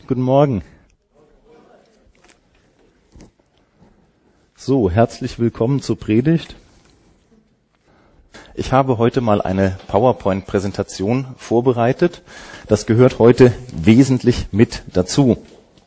Guten Morgen. So, herzlich willkommen zur Predigt. Ich habe heute mal eine PowerPoint-Präsentation vorbereitet. Das gehört heute wesentlich mit dazu.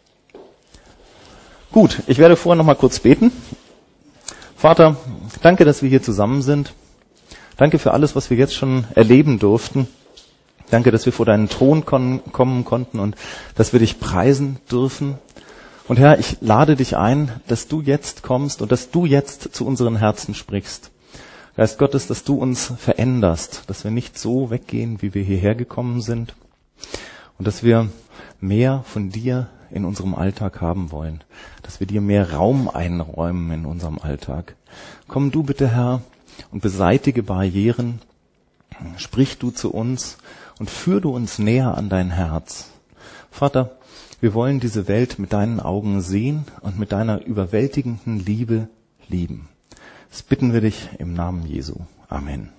Gut, ich werde vorher noch mal kurz beten. Vater, danke, dass wir hier zusammen sind. Danke für alles, was wir jetzt schon erleben durften. Danke, dass wir vor deinen Thron kommen konnten und dass wir dich preisen dürfen. Und Herr, ich lade dich ein, dass du jetzt kommst und dass du jetzt zu unseren Herzen sprichst. Geist Gottes, dass du uns veränderst, dass wir nicht so weggehen, wie wir hierher gekommen sind und dass wir mehr von dir in unserem Alltag haben wollen, dass wir dir mehr Raum einräumen in unserem Alltag. Komm du bitte, Herr, und beseitige Barrieren, sprich du zu uns und führ du uns näher an dein Herz. Vater, wir wollen diese Welt mit deinen Augen sehen und mit deiner überwältigenden Liebe lieben. Das bitten wir dich im Namen Jesu. Amen.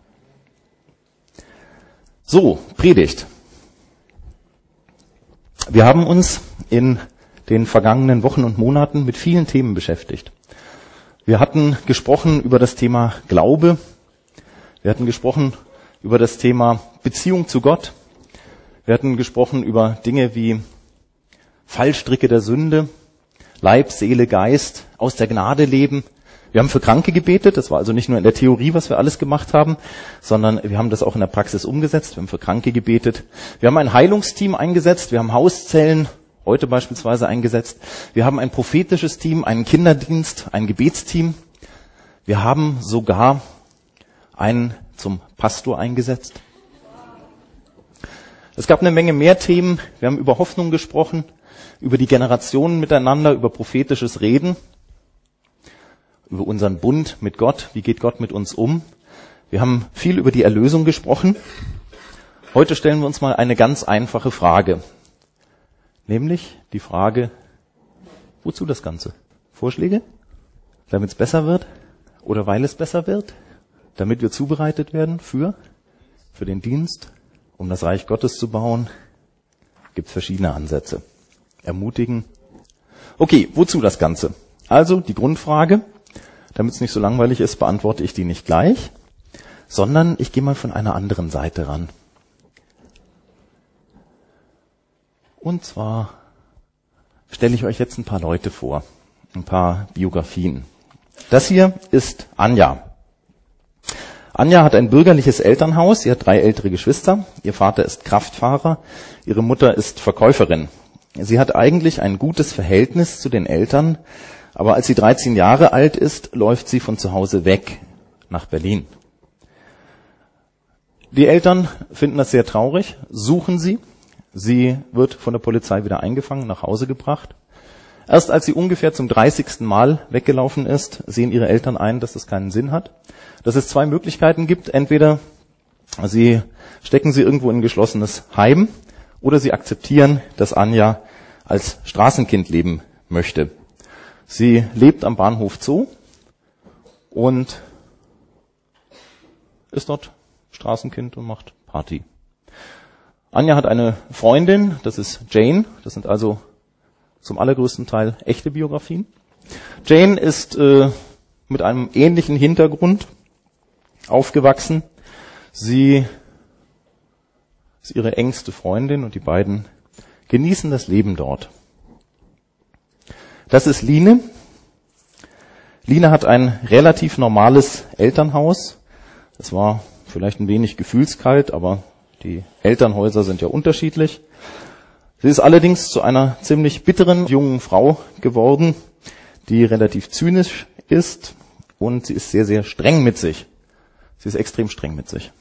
So, Predigt. Wir haben uns in den vergangenen Wochen und Monaten mit vielen Themen beschäftigt. Wir hatten gesprochen über das Thema Glaube. Wir hatten gesprochen über das Thema Beziehung zu Gott. Wir hatten gesprochen über Dinge wie Fallstricke der Sünde, Leib, Seele, Geist, aus der Gnade leben. Wir haben für Kranke gebetet, das war also nicht nur in der Theorie, was wir alles gemacht haben, sondern wir haben das auch in der Praxis umgesetzt. Wir haben für Kranke gebetet. Wir haben ein Heilungsteam eingesetzt, wir haben Hauszellen, heute beispielsweise eingesetzt. Wir haben ein prophetisches Team, einen Kinderdienst, ein Gebetsteam. Wir haben sogar einen zum Pastor eingesetzt. Es gab eine Menge mehr Themen. Wir haben über Hoffnung gesprochen, über die Generationen miteinander, über prophetisches Reden, über unseren Bund mit Gott. Wie geht Gott mit uns um? Wir haben viel über die Erlösung gesprochen. Heute stellen wir uns mal eine ganz einfache Frage. Nämlich die Frage, wozu das Ganze? Vorschläge? Damit es besser wird? Oder weil es besser wird? Damit wir zubereitet werden für den Dienst? Um das Reich Gottes zu bauen, gibt es verschiedene Ansätze. Ermutigen. Okay, wozu das Ganze? Also die Grundfrage, damit es nicht so langweilig ist, beantworte ich die nicht gleich, sondern ich gehe mal von einer anderen Seite ran. Und zwar stelle ich euch jetzt ein paar Leute vor, ein paar Biografien. Das hier ist Anja. Anja hat ein bürgerliches Elternhaus, sie hat 3 ältere Geschwister, ihr Vater ist Kraftfahrer, ihre Mutter ist Verkäuferin. Sie hat eigentlich ein gutes Verhältnis zu den Eltern, aber als sie 13 Jahre alt ist, läuft sie von zu Hause weg nach Berlin. Die Eltern finden das sehr traurig, suchen sie. Sie wird von der Polizei wieder eingefangen, nach Hause gebracht. Erst als sie ungefähr zum 30. Mal weggelaufen ist, sehen ihre Eltern ein, dass das keinen Sinn hat. Dass es 2 Möglichkeiten gibt. Entweder sie stecken sie irgendwo in ein geschlossenes Heim oder sie akzeptieren, dass Anja als Straßenkind leben möchte. Sie lebt am Bahnhof Zoo und ist dort Straßenkind und macht Party. Anja hat eine Freundin, das ist Jane. Das sind also zum allergrößten Teil echte Biografien. Jane ist mit einem ähnlichen Hintergrund aufgewachsen. Sie ist ihre engste Freundin und die beiden genießen das Leben dort. Das ist Line. Line hat ein relativ normales Elternhaus. Es war vielleicht ein wenig gefühlskalt, aber die Elternhäuser sind ja unterschiedlich. Sie ist allerdings zu einer ziemlich bitteren jungen Frau geworden, die relativ zynisch ist und sie ist sehr, sehr streng mit sich. Sie ist extrem streng mit sich.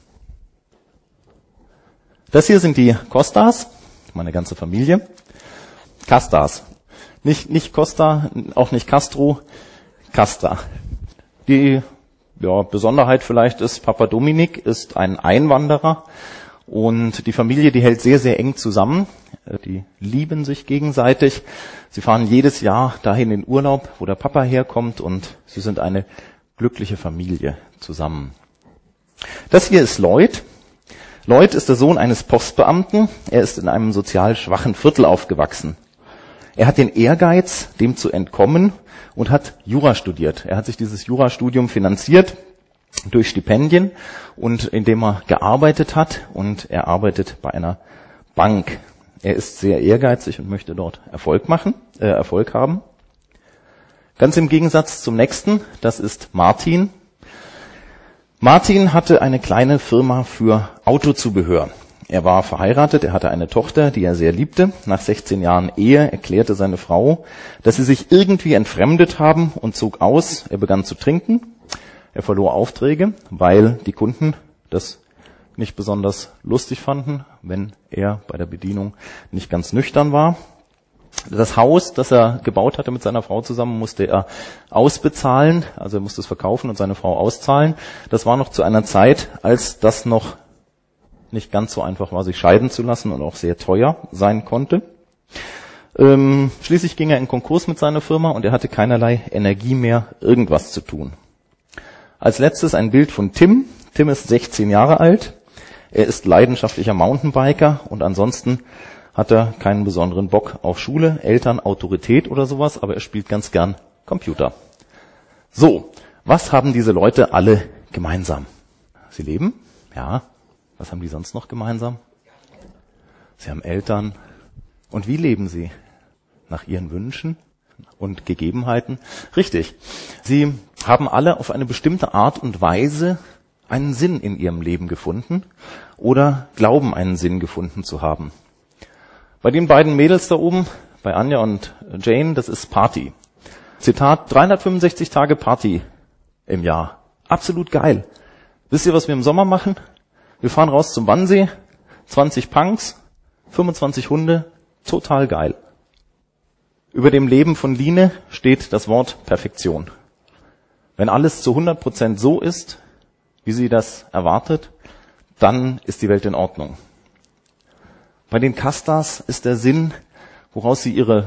Das hier sind die Costas, meine ganze Familie. Castas. Nicht Costa, auch nicht Castro, Casta. Die Besonderheit vielleicht ist, Papa Dominik ist ein Einwanderer und die Familie, die hält sehr, sehr eng zusammen. Die lieben sich gegenseitig. Sie fahren jedes Jahr dahin in Urlaub, wo der Papa herkommt und sie sind eine glückliche Familie zusammen. Das hier ist Lloyd. Lloyd ist der Sohn eines Postbeamten. Er ist in einem sozial schwachen Viertel aufgewachsen. Er hat den Ehrgeiz, dem zu entkommen und hat Jura studiert. Er hat sich dieses Jurastudium finanziert durch Stipendien und indem er gearbeitet hat, und er arbeitet bei einer Bank. Er ist sehr ehrgeizig und möchte dort Erfolg haben. Ganz im Gegensatz zum nächsten, das ist Martin. Martin hatte eine kleine Firma für Autozubehör. Er war verheiratet, er hatte eine Tochter, die er sehr liebte. Nach 16 Jahren Ehe erklärte seine Frau, dass sie sich irgendwie entfremdet haben und zog aus. Er begann zu trinken. Er verlor Aufträge, weil die Kunden das nicht besonders lustig fanden, wenn er bei der Bedienung nicht ganz nüchtern war. Das Haus, das er gebaut hatte mit seiner Frau zusammen, musste er ausbezahlen, also er musste es verkaufen und seine Frau auszahlen. Das war noch zu einer Zeit, als das noch nicht ganz so einfach war, sich scheiden zu lassen und auch sehr teuer sein konnte. Schließlich ging er in Konkurs mit seiner Firma und er hatte keinerlei Energie mehr, irgendwas zu tun. Als letztes ein Bild von Tim. Tim ist 16 Jahre alt. Er ist leidenschaftlicher Mountainbiker und ansonsten hat er keinen besonderen Bock auf Schule, Eltern, Autorität oder sowas, aber er spielt ganz gern Computer. So, was haben diese Leute alle gemeinsam? Sie leben? Ja. Was haben die sonst noch gemeinsam? Sie haben Eltern. Und wie leben sie? Nach ihren Wünschen und Gegebenheiten? Richtig. Sie haben alle auf eine bestimmte Art und Weise einen Sinn in ihrem Leben gefunden oder glauben, einen Sinn gefunden zu haben. Bei den beiden Mädels da oben, bei Anja und Jane, das ist Party. Zitat, 365 Tage Party im Jahr. Absolut geil. Wisst ihr, was wir im Sommer machen? Wir fahren raus zum Wannsee, 20 Punks, 25 Hunde, total geil. Über dem Leben von Line steht das Wort Perfektion. Wenn alles zu 100% so ist, wie sie das erwartet, dann ist die Welt in Ordnung. Bei den Kastas ist der Sinn, woraus sie ihre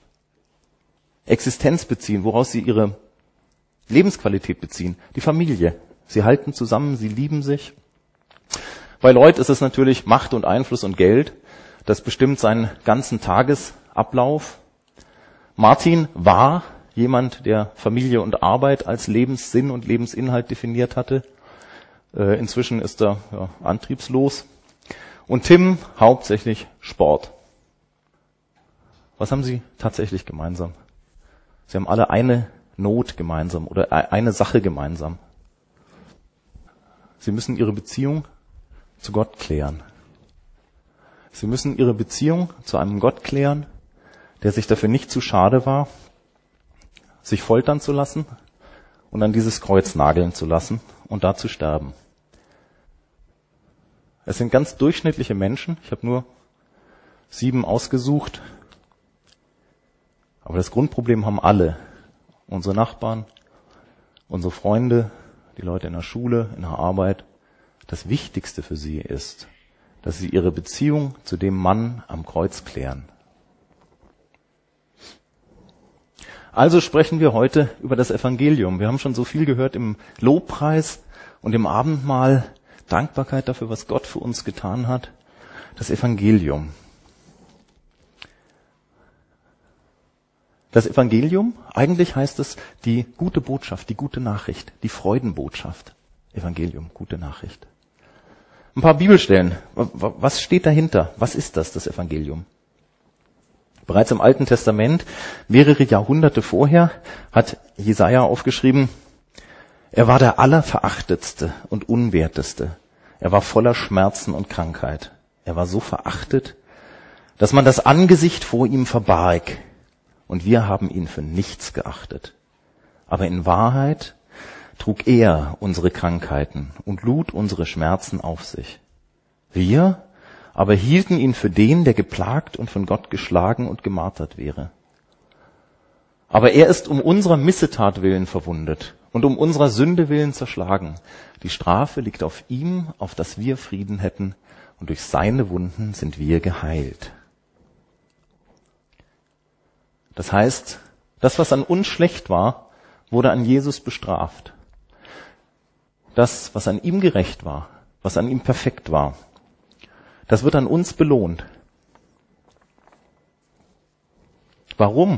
Existenz beziehen, woraus sie ihre Lebensqualität beziehen, die Familie. Sie halten zusammen, sie lieben sich. Bei Lloyd ist es natürlich Macht und Einfluss und Geld. Das bestimmt seinen ganzen Tagesablauf. Martin war jemand, der Familie und Arbeit als Lebenssinn und Lebensinhalt definiert hatte. Inzwischen ist er antriebslos. Und Tim hauptsächlich Sport. Was haben sie tatsächlich gemeinsam? Sie haben alle eine Not gemeinsam oder eine Sache gemeinsam. Sie müssen ihre Beziehung zu Gott klären. Sie müssen ihre Beziehung zu einem Gott klären, der sich dafür nicht zu schade war, sich foltern zu lassen und an dieses Kreuz nageln zu lassen und da zu sterben. Es sind ganz durchschnittliche Menschen. Ich habe nur 7 ausgesucht. Aber das Grundproblem haben alle. Unsere Nachbarn, unsere Freunde, die Leute in der Schule, in der Arbeit. Das Wichtigste für sie ist, dass sie ihre Beziehung zu dem Mann am Kreuz klären. Also sprechen wir heute über das Evangelium. Wir haben schon so viel gehört im Lobpreis und im Abendmahl. Dankbarkeit dafür, was Gott für uns getan hat. Das Evangelium. Das Evangelium, eigentlich heißt es die gute Botschaft, die gute Nachricht, die Freudenbotschaft. Evangelium, gute Nachricht. Ein paar Bibelstellen. Was steht dahinter? Was ist das Evangelium? Bereits im Alten Testament, mehrere Jahrhunderte vorher, hat Jesaja aufgeschrieben, er war der Allerverachtetste und Unwerteste. Er war voller Schmerzen und Krankheit. Er war so verachtet, dass man das Angesicht vor ihm verbarg. Und wir haben ihn für nichts geachtet. Aber in Wahrheit trug er unsere Krankheiten und lud unsere Schmerzen auf sich. Wir aber hielten ihn für den, der geplagt und von Gott geschlagen und gemartert wäre. Aber er ist um unserer Missetat willen verwundet und um unserer Sünde willen zerschlagen. Die Strafe liegt auf ihm, auf dass wir Frieden hätten, und durch seine Wunden sind wir geheilt. Das heißt, das, was an uns schlecht war, wurde an Jesus bestraft. Das, was an ihm gerecht war, was an ihm perfekt war, Das wird an uns belohnt. Warum?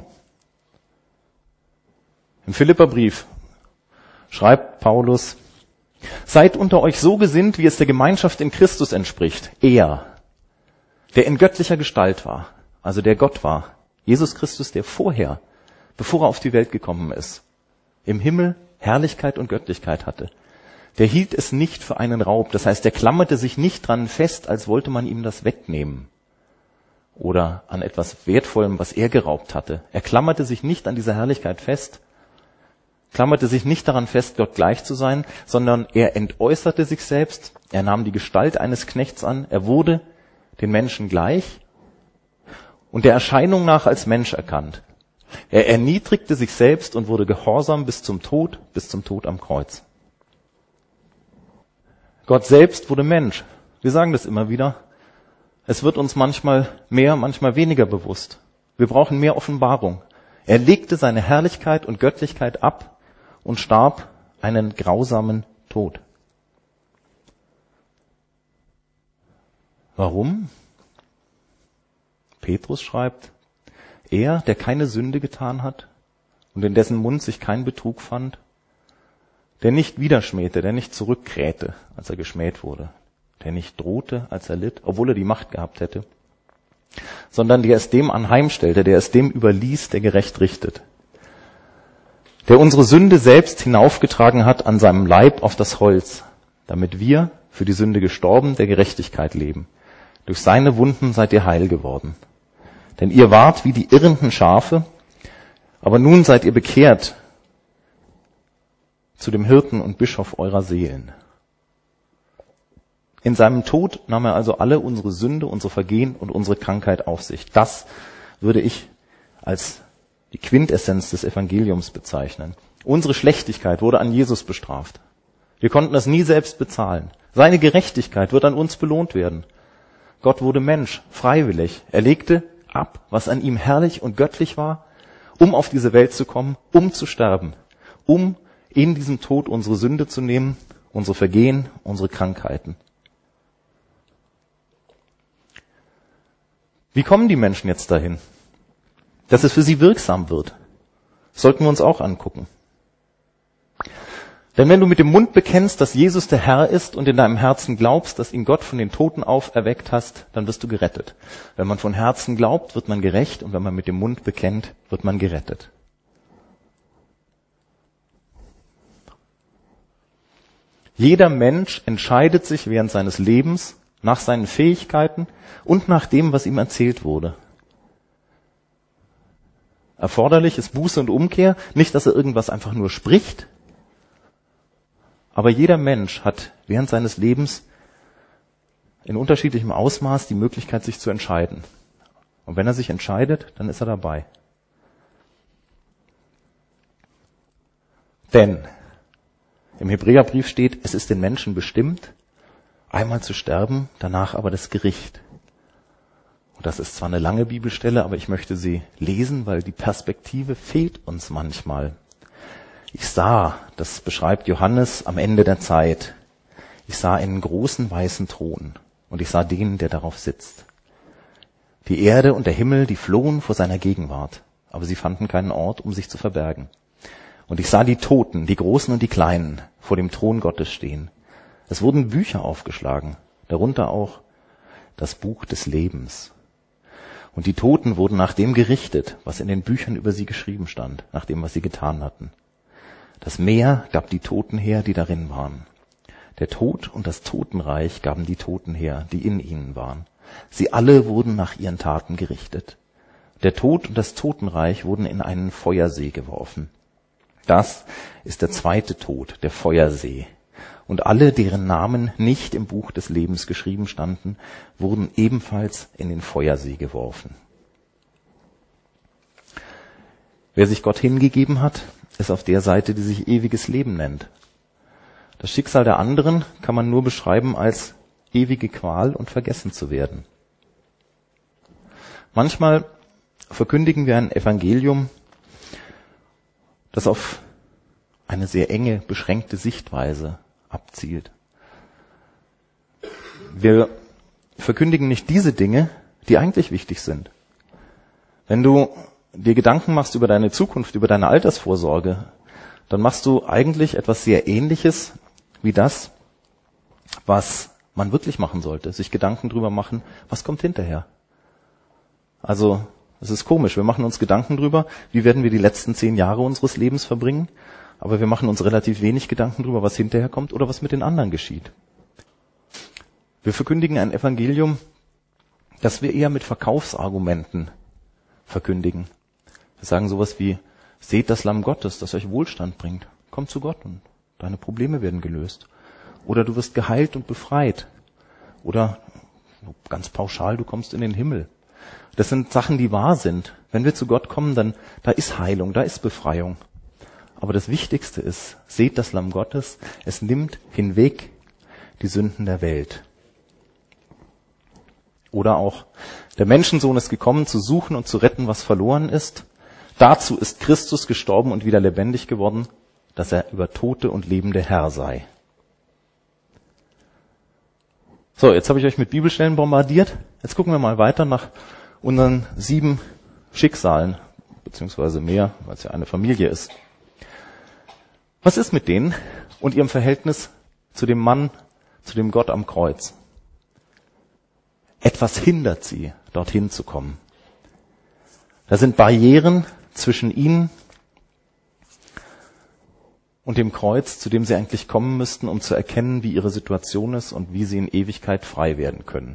Im Philipperbrief schreibt Paulus: Seid unter euch so gesinnt, wie es der Gemeinschaft in Christus entspricht. Er, der in göttlicher Gestalt war, also der Gott war, Jesus Christus, der vorher, bevor er auf die Welt gekommen ist, im Himmel Herrlichkeit und Göttlichkeit hatte. Der hielt es nicht für einen Raub. Das heißt, der klammerte sich nicht dran fest, als wollte man ihm das wegnehmen. Oder an etwas Wertvollem, was er geraubt hatte. Er klammerte sich nicht an dieser Herrlichkeit fest, klammerte sich nicht daran fest, Gott gleich zu sein, sondern er entäußerte sich selbst, er nahm die Gestalt eines Knechts an, er wurde den Menschen gleich und der Erscheinung nach als Mensch erkannt. Er erniedrigte sich selbst und wurde gehorsam bis zum Tod am Kreuz. Gott selbst wurde Mensch. Wir sagen das immer wieder. Es wird uns manchmal mehr, manchmal weniger bewusst. Wir brauchen mehr Offenbarung. Er legte seine Herrlichkeit und Göttlichkeit ab und starb einen grausamen Tod. Warum? Petrus schreibt: Er, der keine Sünde getan hat und in dessen Mund sich kein Betrug fand, der nicht widerschmähte, der nicht zurückkrähte, als er geschmäht wurde, der nicht drohte, als er litt, obwohl er die Macht gehabt hätte, sondern der es dem anheimstellte, der es dem überließ, der gerecht richtet, der unsere Sünde selbst hinaufgetragen hat an seinem Leib auf das Holz, damit wir, für die Sünde gestorben, der Gerechtigkeit leben. Durch seine Wunden seid ihr heil geworden. Denn ihr wart wie die irrenden Schafe, aber nun seid ihr bekehrt zu dem Hirten und Bischof eurer Seelen. In seinem Tod nahm er also alle unsere Sünde, unsere Vergehen und unsere Krankheit auf sich. Das würde ich als die Quintessenz des Evangeliums bezeichnen. Unsere Schlechtigkeit wurde an Jesus bestraft. Wir konnten das nie selbst bezahlen. Seine Gerechtigkeit wird an uns belohnt werden. Gott wurde Mensch, freiwillig. Er legte ab, was an ihm herrlich und göttlich war, um auf diese Welt zu kommen, um zu sterben, um in diesem Tod unsere Sünde zu nehmen, unsere Vergehen, unsere Krankheiten. Wie kommen die Menschen jetzt dahin? Dass es für sie wirksam wird, sollten wir uns auch angucken. Denn wenn du mit dem Mund bekennst, dass Jesus der Herr ist und in deinem Herzen glaubst, dass ihn Gott von den Toten auferweckt hast, dann wirst du gerettet. Wenn man von Herzen glaubt, wird man gerecht, und wenn man mit dem Mund bekennt, wird man gerettet. Jeder Mensch entscheidet sich während seines Lebens nach seinen Fähigkeiten und nach dem, was ihm erzählt wurde. Erforderlich ist Buße und Umkehr, nicht, dass er irgendwas einfach nur spricht, aber jeder Mensch hat während seines Lebens in unterschiedlichem Ausmaß die Möglichkeit, sich zu entscheiden. Und wenn er sich entscheidet, dann ist er dabei. Denn im Hebräerbrief steht, es ist den Menschen bestimmt, einmal zu sterben, danach aber das Gericht. Und das ist zwar eine lange Bibelstelle, aber ich möchte sie lesen, weil die Perspektive fehlt uns manchmal. Ich sah, das beschreibt Johannes am Ende der Zeit, ich sah einen großen weißen Thron und ich sah den, der darauf sitzt. Die Erde und der Himmel, die flohen vor seiner Gegenwart, aber sie fanden keinen Ort, um sich zu verbergen. Und ich sah die Toten, die Großen und die Kleinen, vor dem Thron Gottes stehen. Es wurden Bücher aufgeschlagen, darunter auch das Buch des Lebens. Und die Toten wurden nach dem gerichtet, was in den Büchern über sie geschrieben stand, nach dem, was sie getan hatten. Das Meer gab die Toten her, die darin waren. Der Tod und das Totenreich gaben die Toten her, die in ihnen waren. Sie alle wurden nach ihren Taten gerichtet. Der Tod und das Totenreich wurden in einen Feuersee geworfen. Das ist der zweite Tod, der Feuersee. Und alle, deren Namen nicht im Buch des Lebens geschrieben standen, wurden ebenfalls in den Feuersee geworfen. Wer sich Gott hingegeben hat, ist auf der Seite, die sich ewiges Leben nennt. Das Schicksal der anderen kann man nur beschreiben als ewige Qual und vergessen zu werden. Manchmal verkündigen wir ein Evangelium, das auf eine sehr enge, beschränkte Sichtweise abzielt. Wir verkündigen nicht diese Dinge, die eigentlich wichtig sind. Wenn du dir Gedanken machst über deine Zukunft, über deine Altersvorsorge, dann machst du eigentlich etwas sehr Ähnliches wie das, was man wirklich machen sollte. Sich Gedanken drüber machen, was kommt hinterher. Also, es ist komisch. Wir machen uns Gedanken drüber, wie werden wir die letzten 10 Jahre unseres Lebens verbringen, aber wir machen uns relativ wenig Gedanken drüber, was hinterher kommt oder was mit den anderen geschieht. Wir verkündigen ein Evangelium, das wir eher mit Verkaufsargumenten verkündigen. Wir sagen sowas wie, seht das Lamm Gottes, das euch Wohlstand bringt. Komm zu Gott und deine Probleme werden gelöst. Oder du wirst geheilt und befreit. Oder ganz pauschal, du kommst in den Himmel. Das sind Sachen, die wahr sind. Wenn wir zu Gott kommen, dann da ist Heilung, da ist Befreiung. Aber das Wichtigste ist, seht das Lamm Gottes, es nimmt hinweg die Sünden der Welt. Oder auch, der Menschensohn ist gekommen, zu suchen und zu retten, was verloren ist. Dazu ist Christus gestorben und wieder lebendig geworden, dass er über Tote und Lebende Herr sei. So, jetzt habe ich euch mit Bibelstellen bombardiert. Jetzt gucken wir mal weiter nach unseren 7 Schicksalen, beziehungsweise mehr, weil es ja eine Familie ist. Was ist mit denen und ihrem Verhältnis zu dem Mann, zu dem Gott am Kreuz? Etwas hindert sie, dorthin zu kommen. Da sind Barrieren zwischen ihnen und dem Kreuz, zu dem sie eigentlich kommen müssten, um zu erkennen, wie ihre Situation ist und wie sie in Ewigkeit frei werden können.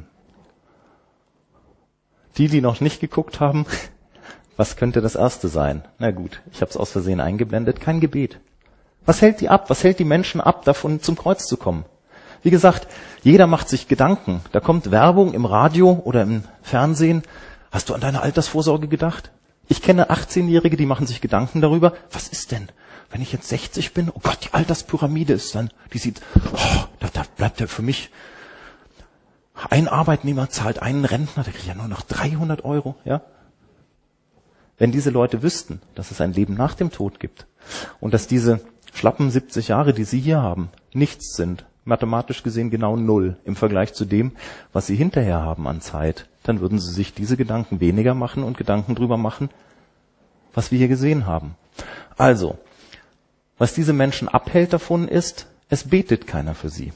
Die noch nicht geguckt haben, was könnte das Erste sein? Na gut, ich habe es aus Versehen eingeblendet, kein Gebet. Was hält die ab? Was hält die Menschen ab, davon zum Kreuz zu kommen? Wie gesagt, jeder macht sich Gedanken. Da kommt Werbung im Radio oder im Fernsehen. Hast du an deine Altersvorsorge gedacht? Ich kenne 18-Jährige, die machen sich Gedanken darüber. Was ist denn, wenn ich jetzt 60 bin? Oh Gott, die Alterspyramide ist dann, die sieht, da bleibt ja für mich, ein Arbeitnehmer zahlt einen Rentner, der kriegt ja nur noch 300 €, ja? Wenn diese Leute wüssten, dass es ein Leben nach dem Tod gibt und dass diese schlappen 70 Jahre, die sie hier haben, nichts sind, mathematisch gesehen genau 0 im Vergleich zu dem, was sie hinterher haben an Zeit, dann würden sie sich diese Gedanken weniger machen und Gedanken drüber machen, was wir hier gesehen haben. Also, was diese Menschen abhält davon ist, es betet keiner für sie.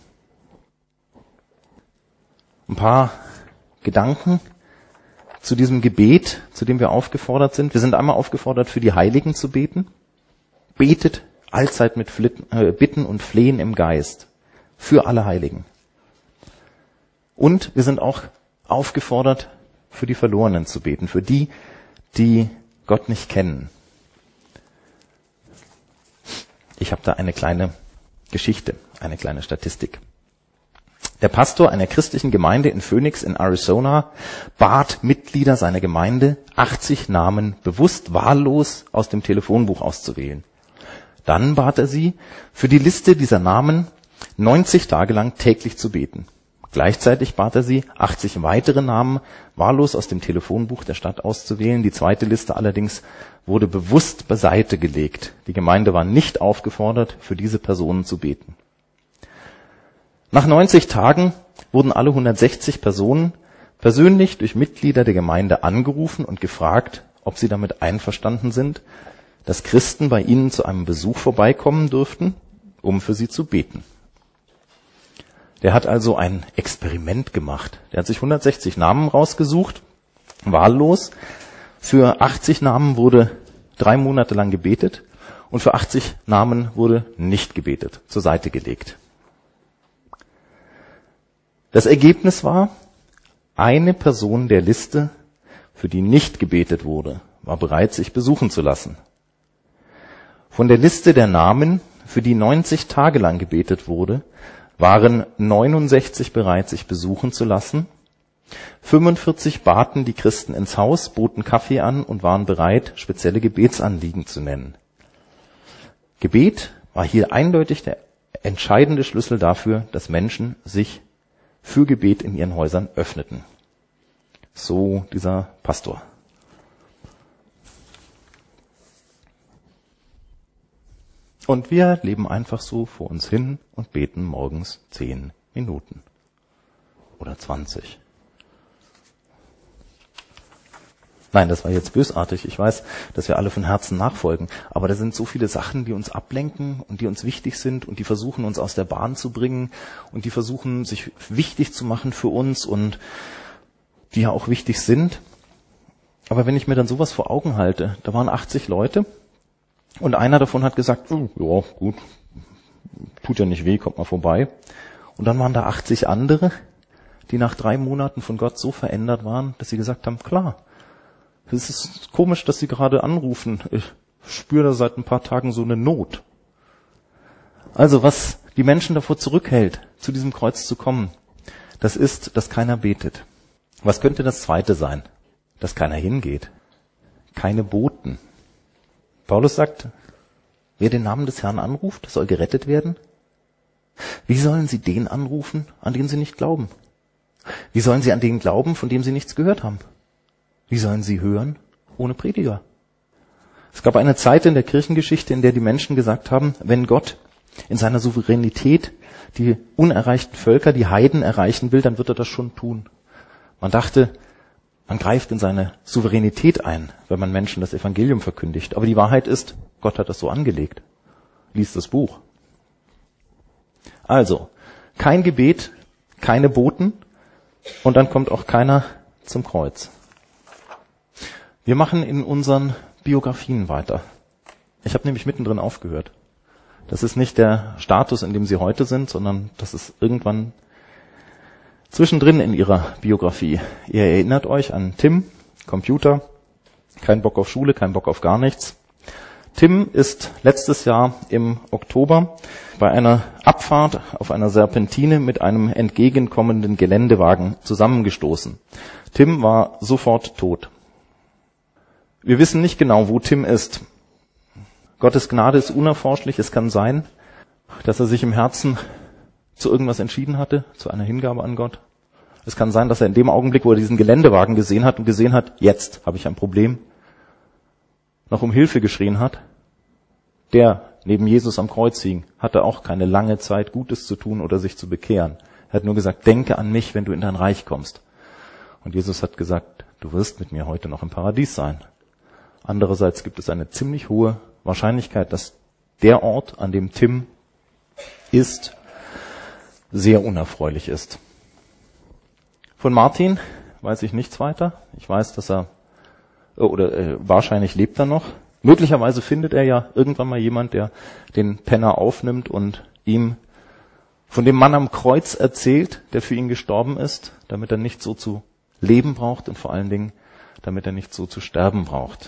Ein paar Gedanken zu diesem Gebet, zu dem wir aufgefordert sind. Wir sind einmal aufgefordert, für die Heiligen zu beten. Betet allzeit mit Bitten und Flehen im Geist. Für alle Heiligen. Und wir sind auch aufgefordert, für die Verlorenen zu beten. Für die, die Gott nicht kennen. Ich habe da eine kleine Geschichte, eine kleine Statistik. Der Pastor einer christlichen Gemeinde in Phoenix in Arizona bat Mitglieder seiner Gemeinde, 80 Namen bewusst wahllos aus dem Telefonbuch auszuwählen. Dann bat er sie, für die Liste dieser Namen 90 Tage lang täglich zu beten. Gleichzeitig bat er sie, 80 weitere Namen wahllos aus dem Telefonbuch der Stadt auszuwählen. Die zweite Liste allerdings wurde bewusst beiseite gelegt. Die Gemeinde war nicht aufgefordert, für diese Personen zu beten. Nach 90 Tagen wurden alle 160 Personen persönlich durch Mitglieder der Gemeinde angerufen und gefragt, ob sie damit einverstanden sind, dass Christen bei ihnen zu einem Besuch vorbeikommen dürften, um für sie zu beten. Der hat also ein Experiment gemacht. Der hat sich 160 Namen rausgesucht, wahllos. Für 80 Namen wurde 3 Monate lang gebetet und für 80 Namen wurde nicht gebetet, zur Seite gelegt. Das Ergebnis war, eine Person der Liste, für die nicht gebetet wurde, war bereit, sich besuchen zu lassen. Von der Liste der Namen, für die 90 Tage lang gebetet wurde, waren 69 bereit, sich besuchen zu lassen. 45 baten die Christen ins Haus, boten Kaffee an und waren bereit, spezielle Gebetsanliegen zu nennen. Gebet war hier eindeutig der entscheidende Schlüssel dafür, dass Menschen sich für Gebet in ihren Häusern öffneten. So dieser Pastor. Und wir leben einfach so vor uns hin und beten morgens 10 Minuten. Oder 20. Nein, das war jetzt bösartig. Ich weiß, dass wir alle von Herzen nachfolgen. Aber da sind so viele Sachen, die uns ablenken und die uns wichtig sind und die versuchen, uns aus der Bahn zu bringen und die versuchen, sich wichtig zu machen für uns und die ja auch wichtig sind. Aber wenn ich mir dann sowas vor Augen halte, da waren 80 Leute und einer davon hat gesagt, ja gut, tut ja nicht weh, kommt mal vorbei. Und dann waren da 80 andere, die nach 3 Monaten von Gott so verändert waren, dass sie gesagt haben, klar, es ist komisch, dass Sie gerade anrufen. Ich spüre da seit ein paar Tagen so eine Not. Also was die Menschen davor zurückhält, zu diesem Kreuz zu kommen, das ist, dass keiner betet. Was könnte das Zweite sein? Dass keiner hingeht. Keine Boten. Paulus sagt, wer den Namen des Herrn anruft, soll gerettet werden. Wie sollen sie den anrufen, an den sie nicht glauben? Wie sollen sie an den glauben, von dem sie nichts gehört haben? Wie sollen sie hören ohne Prediger? Es gab eine Zeit in der Kirchengeschichte, in der die Menschen gesagt haben, wenn Gott in seiner Souveränität die unerreichten Völker, die Heiden erreichen will, dann wird er das schon tun. Man dachte, man greift in seine Souveränität ein, wenn man Menschen das Evangelium verkündigt. Aber die Wahrheit ist, Gott hat das so angelegt. Lies das Buch. Also, kein Gebet, keine Boten und dann kommt auch keiner zum Kreuz. Wir machen in unseren Biografien weiter. Ich habe nämlich mittendrin aufgehört. Das ist nicht der Status, in dem Sie heute sind, sondern das ist irgendwann zwischendrin in Ihrer Biografie. Ihr erinnert euch an Tim, Computer, kein Bock auf Schule, kein Bock auf gar nichts. Tim ist letztes Jahr im Oktober bei einer Abfahrt auf einer Serpentine mit einem entgegenkommenden Geländewagen zusammengestoßen. Tim war sofort tot. Wir wissen nicht genau, wo Tim ist. Gottes Gnade ist unerforschlich. Es kann sein, dass er sich im Herzen zu irgendwas entschieden hatte, zu einer Hingabe an Gott. Es kann sein, dass er in dem Augenblick, wo er diesen Geländewagen gesehen hat und gesehen hat, jetzt habe ich ein Problem, noch um Hilfe geschrien hat. Der neben Jesus am Kreuz hing, hatte auch keine lange Zeit, Gutes zu tun oder sich zu bekehren. Er hat nur gesagt, denke an mich, wenn du in dein Reich kommst. Und Jesus hat gesagt, du wirst mit mir heute noch im Paradies sein. Andererseits gibt es eine ziemlich hohe Wahrscheinlichkeit, dass der Ort, an dem Tim ist, sehr unerfreulich ist. Von Martin weiß ich nichts weiter. Ich weiß, dass wahrscheinlich lebt er noch. Möglicherweise findet er ja irgendwann mal jemand, der den Penner aufnimmt und ihm von dem Mann am Kreuz erzählt, der für ihn gestorben ist, damit er nicht so zu leben braucht und vor allen Dingen, damit er nicht so zu sterben braucht.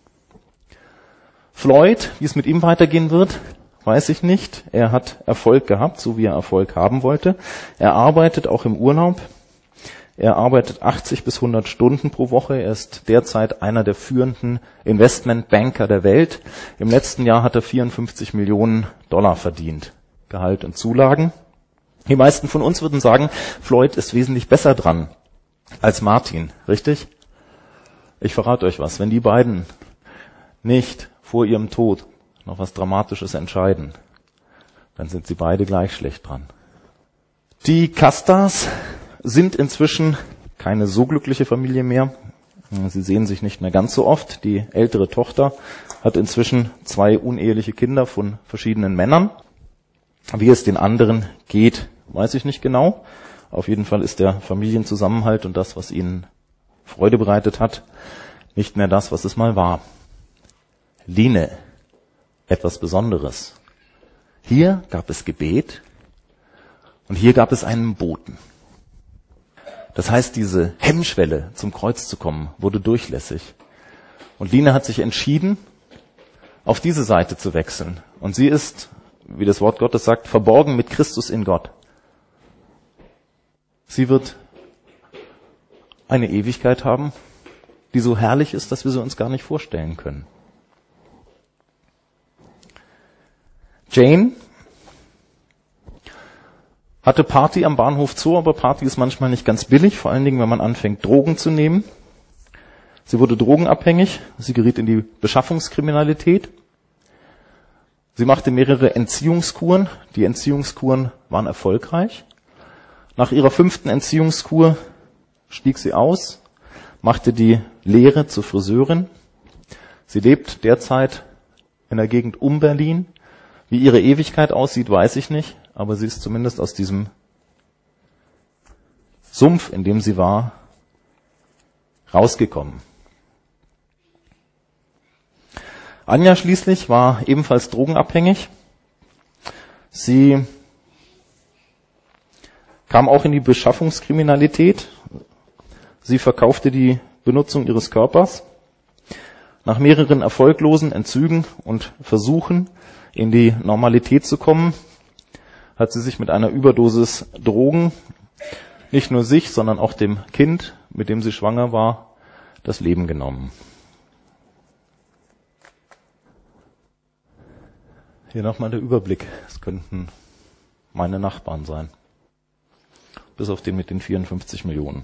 Floyd, wie es mit ihm weitergehen wird, weiß ich nicht. Er hat Erfolg gehabt, so wie er Erfolg haben wollte. Er arbeitet auch im Urlaub. Er arbeitet 80 bis 100 Stunden pro Woche. Er ist derzeit einer der führenden Investmentbanker der Welt. Im letzten Jahr hat er 54 Millionen Dollar verdient. Gehalt und Zulagen. Die meisten von uns würden sagen, Floyd ist wesentlich besser dran als Martin. Richtig? Ich verrate euch was. Wenn die beiden nicht vor ihrem Tod noch was Dramatisches entscheiden, dann sind sie beide gleich schlecht dran. Die Castas sind inzwischen keine so glückliche Familie mehr. Sie sehen sich nicht mehr ganz so oft. Die ältere Tochter hat inzwischen 2 uneheliche Kinder von verschiedenen Männern. Wie es den anderen geht, weiß ich nicht genau. Auf jeden Fall ist der Familienzusammenhalt und das, was ihnen Freude bereitet hat, nicht mehr das, was es mal war. Line, etwas Besonderes. Hier gab es Gebet und hier gab es einen Boten. Das heißt, diese Hemmschwelle, zum Kreuz zu kommen, wurde durchlässig. Und Line hat sich entschieden, auf diese Seite zu wechseln. Und sie ist, wie das Wort Gottes sagt, verborgen mit Christus in Gott. Sie wird eine Ewigkeit haben, die so herrlich ist, dass wir sie uns gar nicht vorstellen können. Jane hatte Party am Bahnhof Zoo, aber Party ist manchmal nicht ganz billig, vor allen Dingen, wenn man anfängt, Drogen zu nehmen. Sie wurde drogenabhängig, sie geriet in die Beschaffungskriminalität. Sie machte mehrere Entziehungskuren. Die Entziehungskuren waren erfolgreich. Nach ihrer 5. Entziehungskur stieg sie aus, machte die Lehre zur Friseurin. Sie lebt derzeit in der Gegend um Berlin. Wie ihre Ewigkeit aussieht, weiß ich nicht, aber sie ist zumindest aus diesem Sumpf, in dem sie war, rausgekommen. Anja schließlich war ebenfalls drogenabhängig. Sie kam auch in die Beschaffungskriminalität. Sie verkaufte die Benutzung ihres Körpers. Nach mehreren erfolglosen Entzügen und Versuchen, in die Normalität zu kommen, hat sie sich mit einer Überdosis Drogen nicht nur sich, sondern auch dem Kind, mit dem sie schwanger war, das Leben genommen. Hier nochmal der Überblick. Es könnten meine Nachbarn sein. Bis auf den mit den 54 Millionen.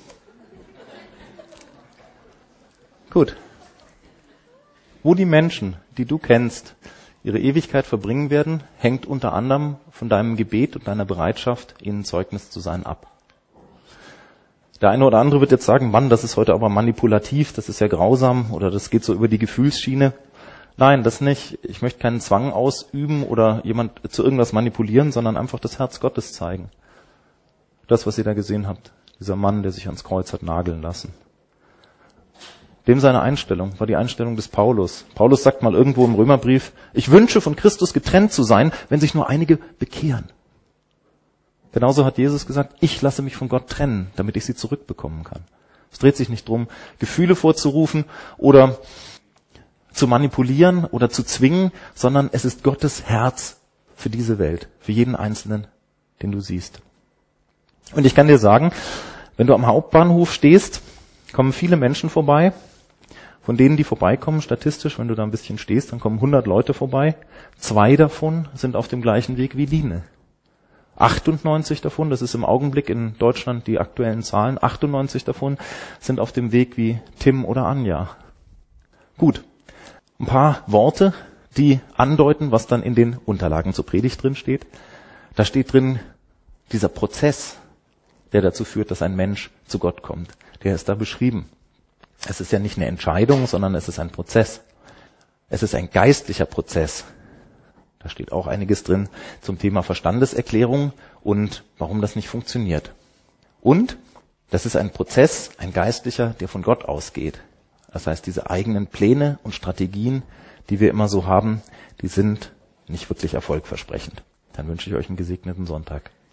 Gut. Wo die Menschen, die du kennst, ihre Ewigkeit verbringen werden, hängt unter anderem von deinem Gebet und deiner Bereitschaft, ihnen Zeugnis zu sein, ab. Der eine oder andere wird jetzt sagen, Mann, das ist heute aber manipulativ, das ist ja grausam oder das geht so über die Gefühlsschiene. Nein, das nicht. Ich möchte keinen Zwang ausüben oder jemand zu irgendwas manipulieren, sondern einfach das Herz Gottes zeigen. Das, was ihr da gesehen habt. Dieser Mann, der sich ans Kreuz hat nageln lassen. Dem seine Einstellung war die Einstellung des Paulus. Paulus sagt mal irgendwo im Römerbrief, ich wünsche von Christus getrennt zu sein, wenn sich nur einige bekehren. Genauso hat Jesus gesagt, ich lasse mich von Gott trennen, damit ich sie zurückbekommen kann. Es dreht sich nicht drum, Gefühle vorzurufen oder zu manipulieren oder zu zwingen, sondern es ist Gottes Herz für diese Welt, für jeden Einzelnen, den du siehst. Und ich kann dir sagen, wenn du am Hauptbahnhof stehst, kommen viele Menschen vorbei. Von denen, die vorbeikommen, statistisch, wenn du da ein bisschen stehst, dann kommen 100 Leute vorbei. 2 davon sind auf dem gleichen Weg wie Line. 98 davon, das ist im Augenblick in Deutschland die aktuellen Zahlen, 98 davon sind auf dem Weg wie Tim oder Anja. Gut, ein paar Worte, die andeuten, was dann in den Unterlagen zur Predigt drin steht. Da steht drin, dieser Prozess, der dazu führt, dass ein Mensch zu Gott kommt, der ist da beschrieben. Es ist ja nicht eine Entscheidung, sondern es ist ein Prozess. Es ist ein geistlicher Prozess. Da steht auch einiges drin zum Thema Verstandeserklärung und warum das nicht funktioniert. Und das ist ein Prozess, ein geistlicher, der von Gott ausgeht. Das heißt, diese eigenen Pläne und Strategien, die wir immer so haben, die sind nicht wirklich erfolgversprechend. Dann wünsche ich euch einen gesegneten Sonntag.